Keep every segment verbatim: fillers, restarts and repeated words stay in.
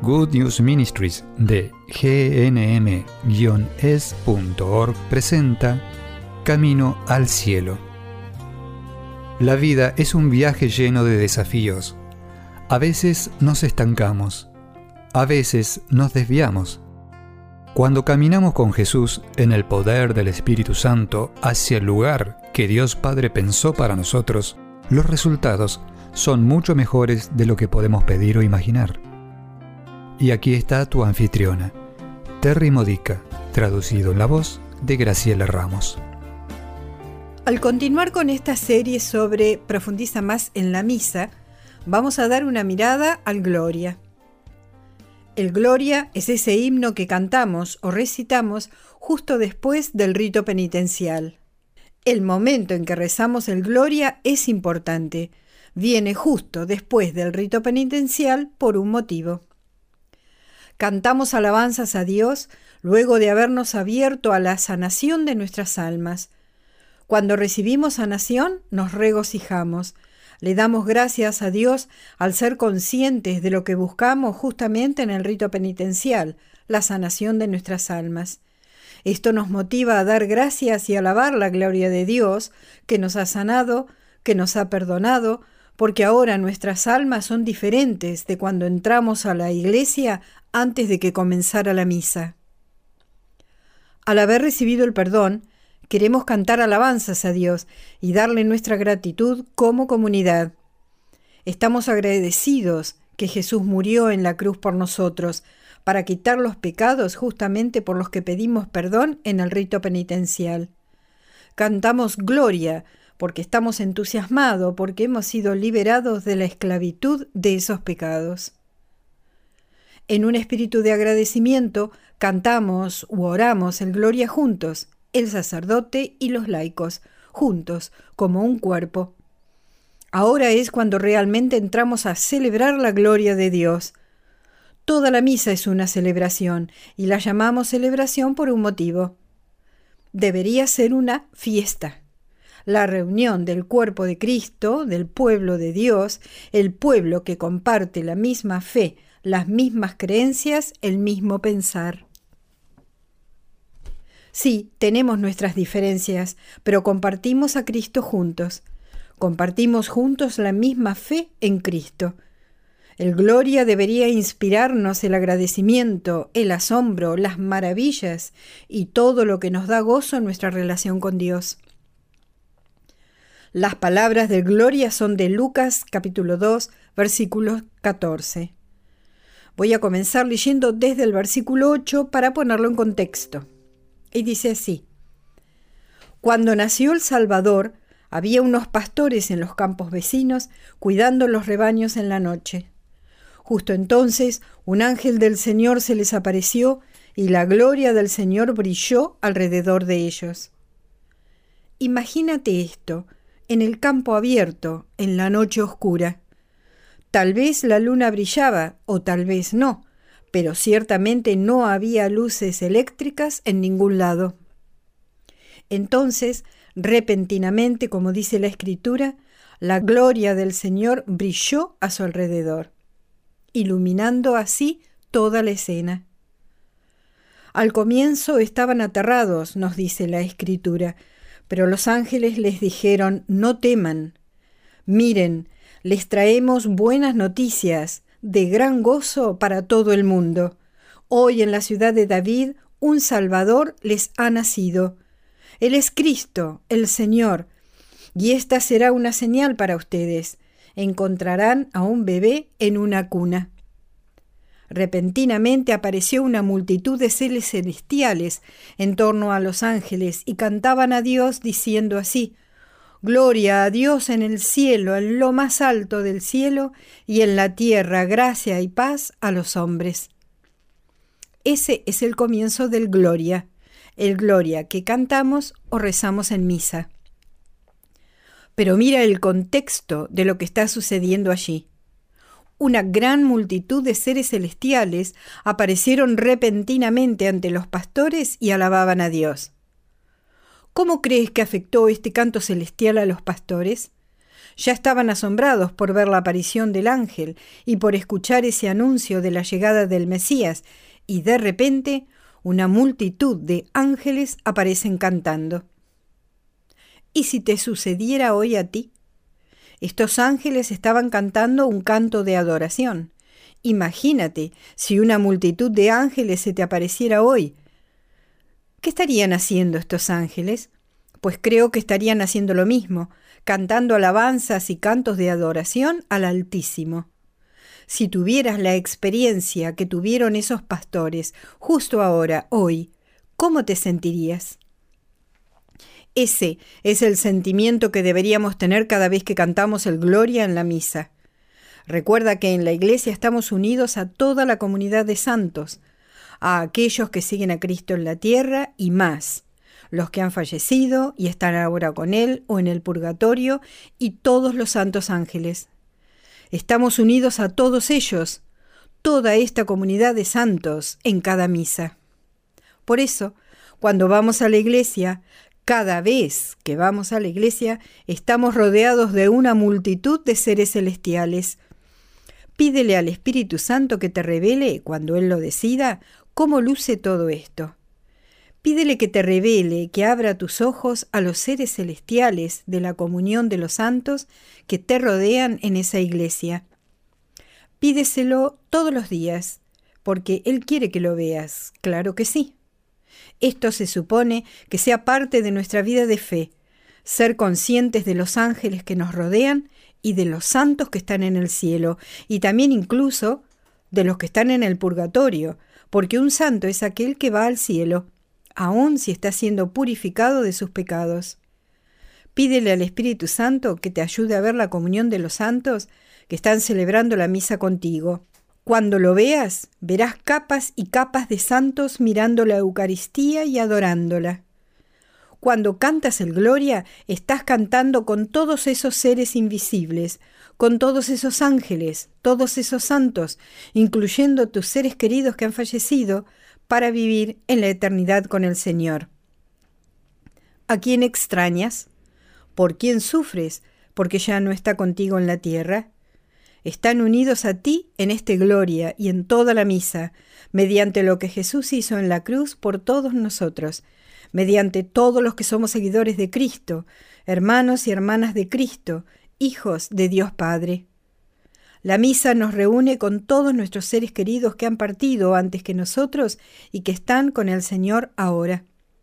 Good News Ministries de G N M S punto org presenta Camino al Cielo. La vida es un viaje lleno de desafíos. A veces nos estancamos, a veces nos desviamos. Cuando caminamos con Jesús en el poder del Espíritu Santo hacia el lugar que Dios Padre pensó para nosotros, los resultados son mucho mejores de lo que podemos pedir o imaginar. Y aquí está tu anfitriona, Terry Modica, traducido en la voz de Graciela Ramos. Al continuar con esta serie sobre Profundiza más en la misa, vamos a dar una mirada al Gloria. El Gloria es ese himno que cantamos o recitamos justo después del rito penitencial. El momento en que rezamos el Gloria es importante. Viene justo después del rito penitencial por un motivo. Cantamos alabanzas a Dios luego de habernos abierto a la sanación de nuestras almas. Cuando recibimos sanación, nos regocijamos. Le damos gracias a Dios al ser conscientes de lo que buscamos justamente en el rito penitencial, la sanación de nuestras almas. Esto nos motiva a dar gracias y alabar la gloria de Dios, que nos ha sanado, que nos ha perdonado, porque ahora nuestras almas son diferentes de cuando entramos a la iglesia antes de que comenzara la misa. Al haber recibido el perdón, queremos cantar alabanzas a Dios y darle nuestra gratitud como comunidad. Estamos agradecidos que Jesús murió en la cruz por nosotros, para quitar los pecados justamente por los que pedimos perdón en el rito penitencial. Cantamos Gloria, porque estamos entusiasmados, porque hemos sido liberados de la esclavitud de esos pecados. En un espíritu de agradecimiento, cantamos u oramos el Gloria juntos, el sacerdote y los laicos, juntos, como un cuerpo. Ahora es cuando realmente entramos a celebrar la gloria de Dios. Toda la misa es una celebración, y la llamamos celebración por un motivo. Debería ser una fiesta. La reunión del cuerpo de Cristo, del pueblo de Dios, el pueblo que comparte la misma fe, las mismas creencias, el mismo pensar. Sí, tenemos nuestras diferencias, pero compartimos a Cristo juntos. Compartimos juntos la misma fe en Cristo. El Gloria debería inspirarnos el agradecimiento, el asombro, las maravillas y todo lo que nos da gozo en nuestra relación con Dios. Las palabras del Gloria son de Lucas capítulo dos, versículo catorce. Voy a comenzar leyendo desde el versículo ocho para ponerlo en contexto. Y dice así: Cuando nació el Salvador, había unos pastores en los campos vecinos cuidando los rebaños en la noche. Justo entonces un ángel del Señor se les apareció y la gloria del Señor brilló alrededor de ellos. Imagínate esto, en el campo abierto, en la noche oscura. Tal vez la luna brillaba o tal vez no, pero ciertamente no había luces eléctricas en ningún lado. Entonces, repentinamente, como dice la Escritura, la gloria del Señor brilló a su alrededor, iluminando así toda la escena. Al comienzo estaban aterrados, nos dice la Escritura, pero los ángeles les dijeron: no teman. Miren, les traemos buenas noticias, de gran gozo para todo el mundo. Hoy en la ciudad de David un Salvador les ha nacido. Él es Cristo, el Señor, y esta será una señal para ustedes. Encontrarán a un bebé en una cuna. Repentinamente apareció una multitud de seres celestiales en torno a los ángeles y cantaban a Dios diciendo así: Gloria a Dios en el cielo, en lo más alto del cielo, y en la tierra gracia y paz a los hombres. Ese es el comienzo del Gloria, el Gloria que cantamos o rezamos en misa. Pero mira el contexto de lo que está sucediendo allí. Una gran multitud de seres celestiales aparecieron repentinamente ante los pastores y alababan a Dios. ¿Cómo crees que afectó este canto celestial a los pastores? Ya estaban asombrados por ver la aparición del ángel y por escuchar ese anuncio de la llegada del Mesías, y de repente una multitud de ángeles aparecen cantando. ¿Y si te sucediera hoy a ti? Estos ángeles estaban cantando un canto de adoración. Imagínate si una multitud de ángeles se te apareciera hoy. ¿Qué estarían haciendo estos ángeles? Pues creo que estarían haciendo lo mismo, cantando alabanzas y cantos de adoración al Altísimo. Si tuvieras la experiencia que tuvieron esos pastores justo ahora, hoy, ¿cómo te sentirías? Ese es el sentimiento que deberíamos tener cada vez que cantamos el Gloria en la misa. Recuerda que en la Iglesia estamos unidos a toda la comunidad de santos, a aquellos que siguen a Cristo en la tierra y más, los que han fallecido y están ahora con Él o en el purgatorio, y todos los santos ángeles. Estamos unidos a todos ellos, toda esta comunidad de santos en cada misa. Por eso, cuando vamos a la Iglesia, cada vez que vamos a la Iglesia, estamos rodeados de una multitud de seres celestiales. Pídele al Espíritu Santo que te revele, cuando Él lo decida, cómo luce todo esto. Pídele que te revele, que abra tus ojos a los seres celestiales de la comunión de los santos que te rodean en esa iglesia. Pídeselo todos los días, porque Él quiere que lo veas, claro que sí. Esto se supone que sea parte de nuestra vida de fe, ser conscientes de los ángeles que nos rodean y de los santos que están en el cielo, y también incluso de los que están en el purgatorio, porque un santo es aquel que va al cielo, aun si está siendo purificado de sus pecados. Pídele al Espíritu Santo que te ayude a ver la comunión de los santos que están celebrando la misa contigo. Cuando lo veas, verás capas y capas de santos mirando la Eucaristía y adorándola. Cuando cantas el Gloria, estás cantando con todos esos seres invisibles, con todos esos ángeles, todos esos santos, incluyendo tus seres queridos que han fallecido, para vivir en la eternidad con el Señor. ¿A quién extrañas? ¿Por quién sufres? Porque ya no está contigo en la tierra. Están unidos a ti en este Gloria y en toda la misa, mediante lo que Jesús hizo en la cruz por todos nosotros, mediante todos los que somos seguidores de Cristo, hermanos y hermanas de Cristo, hijos de Dios Padre. La misa nos reúne con todos nuestros seres queridos que han partido antes que nosotros y que están con el Señor ahora.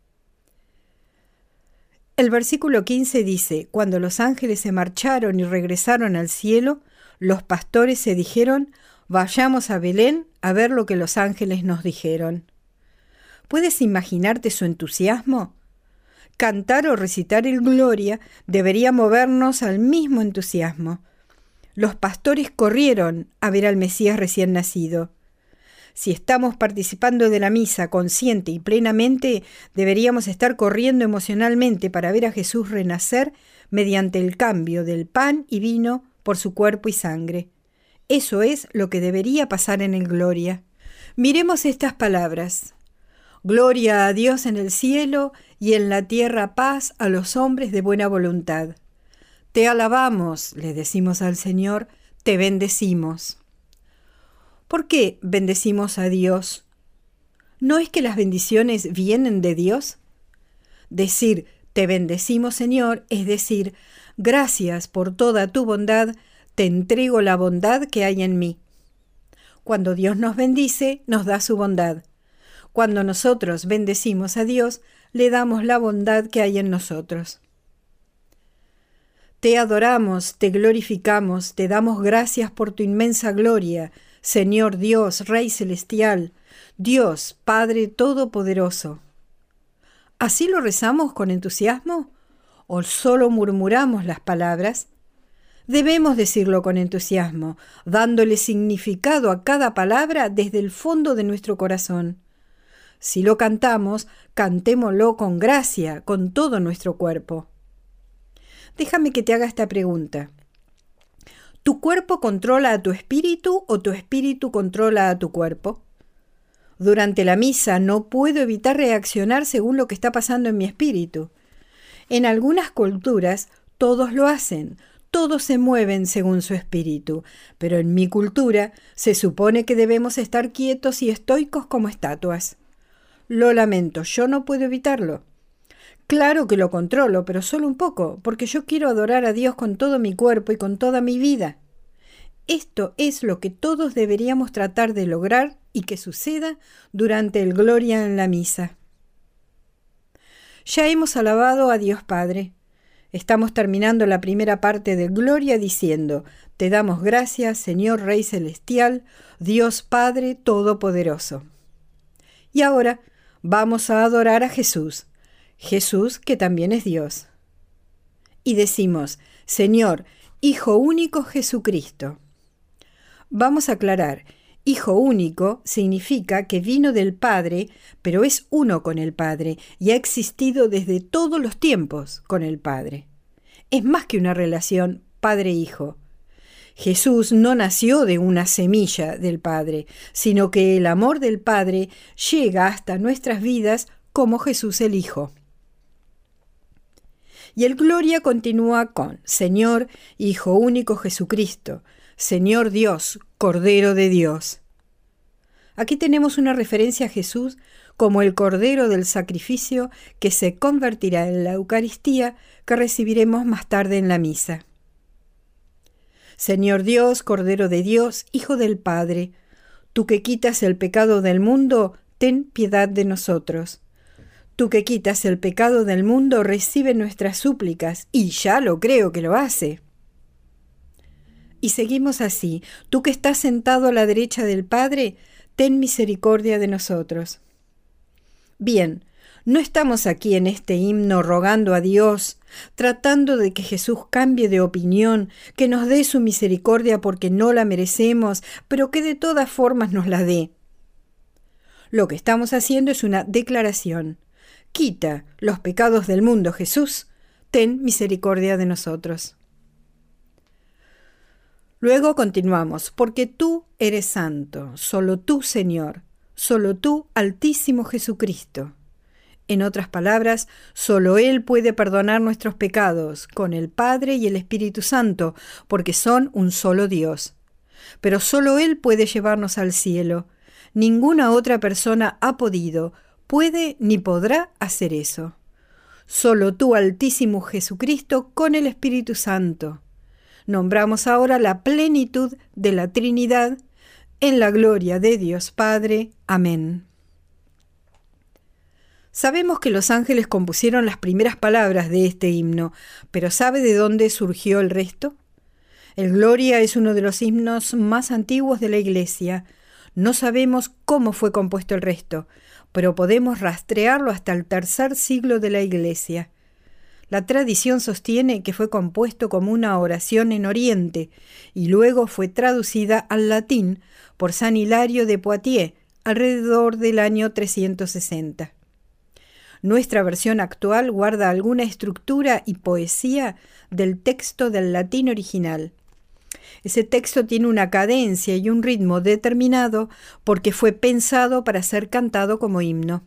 El versículo quince dice: cuando los ángeles se marcharon y regresaron al cielo, los pastores se dijeron: vayamos a Belén a ver lo que los ángeles nos dijeron. ¿Puedes imaginarte su entusiasmo? Cantar o recitar el Gloria debería movernos al mismo entusiasmo. Los pastores corrieron a ver al Mesías recién nacido. Si estamos participando de la misa consciente y plenamente, deberíamos estar corriendo emocionalmente para ver a Jesús renacer mediante el cambio del pan y vino por su cuerpo y sangre. Eso es lo que debería pasar en el Gloria. Miremos estas palabras. Gloria a Dios en el cielo y en la tierra paz a los hombres de buena voluntad. Te alabamos, le decimos al Señor, te bendecimos. ¿Por qué bendecimos a Dios? ¿No es que las bendiciones vienen de Dios? Decir te bendecimos, Señor, es decir, gracias por toda tu bondad, te entrego la bondad que hay en mí. Cuando Dios nos bendice, nos da su bondad. Cuando nosotros bendecimos a Dios, le damos la bondad que hay en nosotros. Te adoramos, te glorificamos, te damos gracias por tu inmensa gloria, Señor Dios, Rey Celestial, Dios, Padre Todopoderoso. ¿Así lo rezamos con entusiasmo? ¿O solo murmuramos las palabras? Debemos decirlo con entusiasmo, dándole significado a cada palabra desde el fondo de nuestro corazón. Si lo cantamos, cantémoslo con gracia, con todo nuestro cuerpo. Déjame que te haga esta pregunta. ¿Tu cuerpo controla a tu espíritu o tu espíritu controla a tu cuerpo? Durante la misa no puedo evitar reaccionar según lo que está pasando en mi espíritu. En algunas culturas todos lo hacen, todos se mueven según su espíritu, pero en mi cultura se supone que debemos estar quietos y estoicos como estatuas. Lo lamento, yo no puedo evitarlo. Claro que lo controlo, pero solo un poco, porque yo quiero adorar a Dios con todo mi cuerpo y con toda mi vida. Esto es lo que todos deberíamos tratar de lograr y que suceda durante el Gloria en la misa. Ya hemos alabado a Dios Padre. Estamos terminando la primera parte del Gloria diciendo: Te damos gracias, Señor Rey Celestial, Dios Padre Todopoderoso. Y ahora vamos a adorar a Jesús, Jesús que también es Dios. Y decimos: Señor, Hijo único Jesucristo. Vamos a aclarar, Hijo único significa que vino del Padre, pero es uno con el Padre y ha existido desde todos los tiempos con el Padre. Es más que una relación Padre-Hijo. Jesús no nació de una semilla del Padre, sino que el amor del Padre llega hasta nuestras vidas como Jesús el Hijo. Y el Gloria continúa con Señor, Hijo único Jesucristo, Señor Dios, Cordero de Dios. Aquí tenemos una referencia a Jesús como el Cordero del sacrificio que se convertirá en la Eucaristía que recibiremos más tarde en la misa. Señor Dios, Cordero de Dios, Hijo del Padre, tú que quitas el pecado del mundo, ten piedad de nosotros. Tú que quitas el pecado del mundo, recibe nuestras súplicas, y ya lo creo que lo hace. Y seguimos así: tú que estás sentado a la derecha del Padre, ten misericordia de nosotros. Bien, no estamos aquí en este himno rogando a Dios, tratando de que Jesús cambie de opinión, que nos dé su misericordia porque no la merecemos, pero que de todas formas nos la dé. Lo que estamos haciendo es una declaración. Quita los pecados del mundo, Jesús, ten misericordia de nosotros. Luego continuamos, porque tú eres santo, solo tú, Señor, solo tú, Altísimo Jesucristo. En otras palabras, solo Él puede perdonar nuestros pecados, con el Padre y el Espíritu Santo, porque son un solo Dios. Pero solo Él puede llevarnos al cielo. Ninguna otra persona ha podido, puede ni podrá hacer eso. Solo tú, Altísimo Jesucristo, con el Espíritu Santo. Nombramos ahora la plenitud de la Trinidad en la gloria de Dios Padre. Amén. Sabemos que los ángeles compusieron las primeras palabras de este himno, pero ¿sabe de dónde surgió el resto? El Gloria es uno de los himnos más antiguos de la Iglesia. No sabemos cómo fue compuesto el resto, pero podemos rastrearlo hasta el tercer siglo de la Iglesia. La tradición sostiene que fue compuesto como una oración en Oriente y luego fue traducida al latín por San Hilario de Poitiers alrededor del año trescientos sesenta. Nuestra versión actual guarda alguna estructura y poesía del texto del latín original. Ese texto tiene una cadencia y un ritmo determinado porque fue pensado para ser cantado como himno.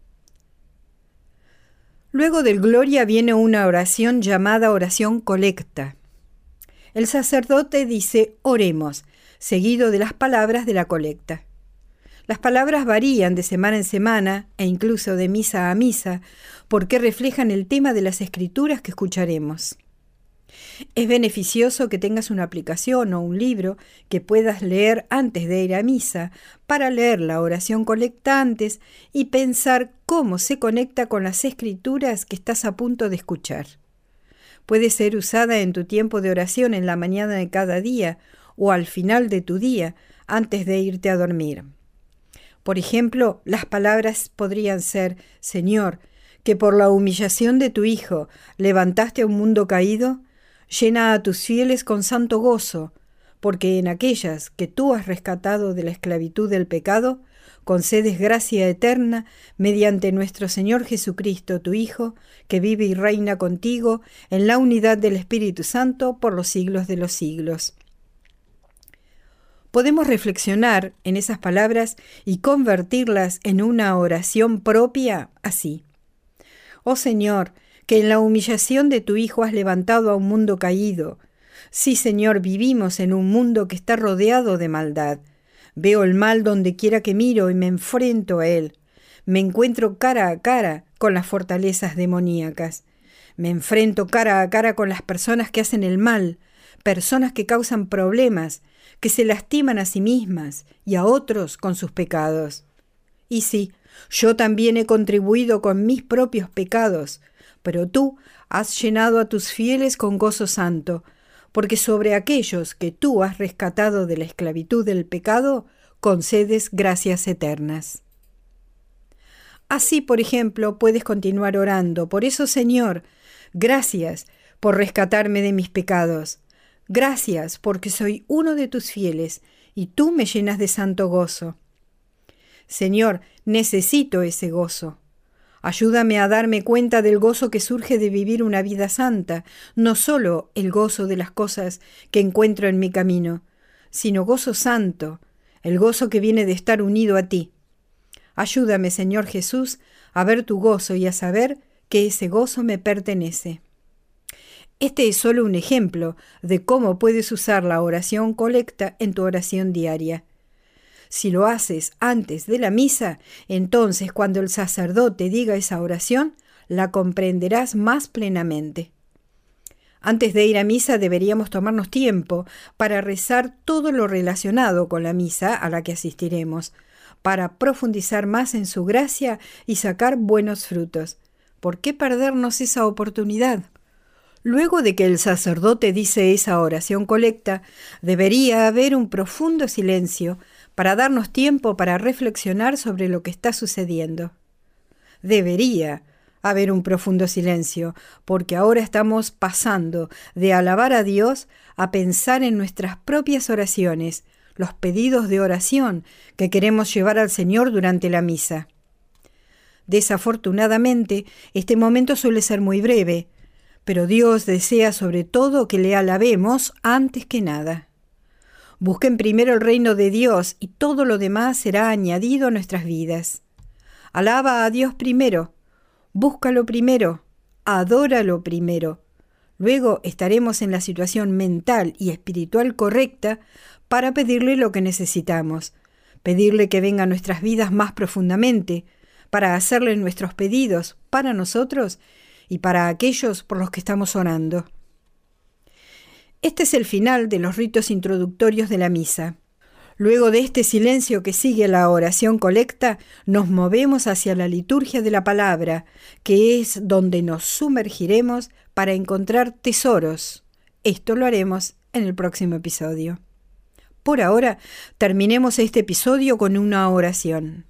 Luego del Gloria viene una oración llamada oración colecta. El sacerdote dice oremos, seguido de las palabras de la colecta. Las palabras varían de semana en semana e incluso de misa a misa porque reflejan el tema de las escrituras que escucharemos. Es beneficioso que tengas una aplicación o un libro que puedas leer antes de ir a misa para leer la oración colecta antes y pensar cómo se conecta con las escrituras que estás a punto de escuchar. Puede ser usada en tu tiempo de oración en la mañana de cada día o al final de tu día antes de irte a dormir. Por ejemplo, las palabras podrían ser: Señor, que por la humillación de tu Hijo levantaste a un mundo caído, llena a tus fieles con santo gozo, porque en aquellas que tú has rescatado de la esclavitud del pecado, concedes gracia eterna mediante nuestro Señor Jesucristo, tu Hijo, que vive y reina contigo en la unidad del Espíritu Santo por los siglos de los siglos. Podemos reflexionar en esas palabras y convertirlas en una oración propia así: Oh Señor, que en la humillación de tu Hijo has levantado a un mundo caído, Sí, Señor, vivimos en un mundo que está rodeado de maldad. Veo el mal donde quiera que miro y me enfrento a él. Me encuentro cara a cara con las fortalezas demoníacas. Me enfrento cara a cara con las personas que hacen el mal, personas que causan problemas, que se lastiman a sí mismas y a otros con sus pecados. Y sí, yo también he contribuido con mis propios pecados, pero tú has llenado a tus fieles con gozo santo, porque sobre aquellos que tú has rescatado de la esclavitud del pecado, concedes gracias eternas. Así, por ejemplo, puedes continuar orando. Por eso, Señor, gracias por rescatarme de mis pecados. Gracias porque soy uno de tus fieles y tú me llenas de santo gozo. Señor, necesito ese gozo. Ayúdame a darme cuenta del gozo que surge de vivir una vida santa, no solo el gozo de las cosas que encuentro en mi camino, sino gozo santo, el gozo que viene de estar unido a ti. Ayúdame, Señor Jesús, a ver tu gozo y a saber que ese gozo me pertenece. Este es solo un ejemplo de cómo puedes usar la oración colecta en tu oración diaria. Si lo haces antes de la misa, entonces cuando el sacerdote diga esa oración, la comprenderás más plenamente. Antes de ir a misa deberíamos tomarnos tiempo para rezar todo lo relacionado con la misa a la que asistiremos, para profundizar más en su gracia y sacar buenos frutos. ¿Por qué perdernos esa oportunidad? Luego de que el sacerdote dice esa oración colecta, debería haber un profundo silencio para darnos tiempo para reflexionar sobre lo que está sucediendo. Debería haber un profundo silencio, porque ahora estamos pasando de alabar a Dios a pensar en nuestras propias oraciones, los pedidos de oración que queremos llevar al Señor durante la misa. Desafortunadamente, este momento suele ser muy breve, pero Dios desea sobre todo que le alabemos antes que nada. Busquen primero el reino de Dios y todo lo demás será añadido a nuestras vidas. Alaba a Dios primero, búscalo primero, adóralo primero. Luego estaremos en la situación mental y espiritual correcta para pedirle lo que necesitamos, pedirle que venga a nuestras vidas más profundamente, para hacerle nuestros pedidos para nosotros y para aquellos por los que estamos orando. Este es el final de los ritos introductorios de la misa. Luego de este silencio que sigue la oración colecta, nos movemos hacia la liturgia de la palabra, que es donde nos sumergiremos para encontrar tesoros. Esto lo haremos en el próximo episodio. Por ahora, terminemos este episodio con una oración.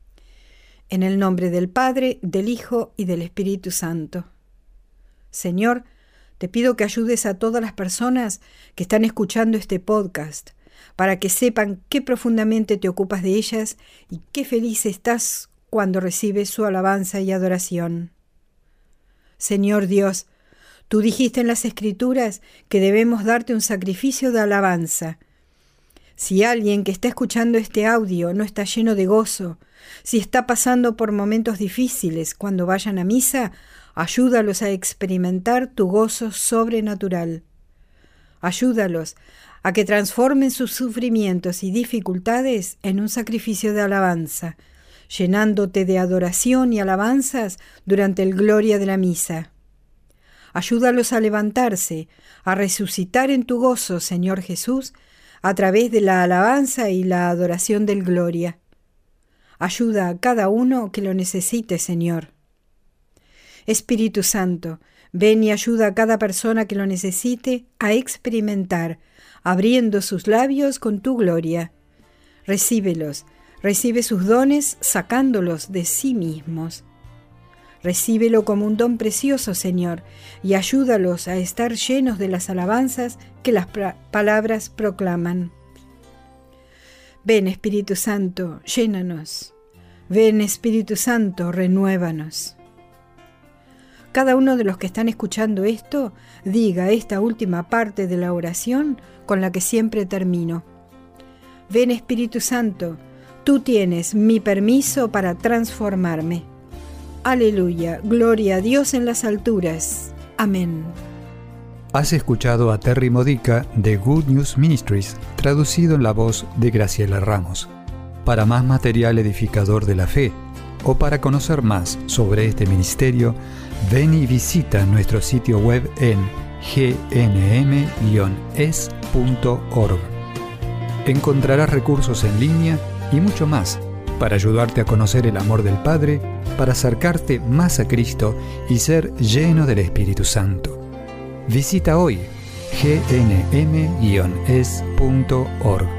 En el nombre del Padre, del Hijo y del Espíritu Santo. Señor, te pido que ayudes a todas las personas que están escuchando este podcast, para que sepan qué profundamente te ocupas de ellas y qué feliz estás cuando recibes su alabanza y adoración. Señor Dios, tú dijiste en las Escrituras que debemos darte un sacrificio de alabanza. Si alguien que está escuchando este audio no está lleno de gozo, si está pasando por momentos difíciles cuando vayan a misa, ayúdalos a experimentar tu gozo sobrenatural. Ayúdalos a que transformen sus sufrimientos y dificultades en un sacrificio de alabanza, llenándote de adoración y alabanzas durante el gloria de la misa. Ayúdalos a levantarse, a resucitar en tu gozo, Señor Jesús, a través de la alabanza y la adoración del gloria. Ayuda a cada uno que lo necesite, Señor. Espíritu Santo, ven y ayuda a cada persona que lo necesite a experimentar, abriendo sus labios con tu gloria. Recíbelos, recibe sus dones sacándolos de sí mismos. Recíbelo como un don precioso, Señor, y ayúdalos a estar llenos de las alabanzas que las palabras proclaman. Ven, Espíritu Santo, llénanos. Ven, Espíritu Santo, renuévanos. Cada uno de los que están escuchando esto, diga esta última parte de la oración con la que siempre termino. Ven, Espíritu Santo, tú tienes mi permiso para transformarme. Aleluya, gloria a Dios en las alturas. Amén. Has escuchado a Terry Modica de Good News Ministries, traducido en la voz de Graciela Ramos. Para más material edificador de la fe o para conocer más sobre este ministerio, ven y visita nuestro sitio web en g n m guion es punto org. Encontrarás recursos en línea y mucho más para ayudarte a conocer el amor del Padre, para acercarte más a Cristo y ser lleno del Espíritu Santo. Visita hoy g n m guion es punto org.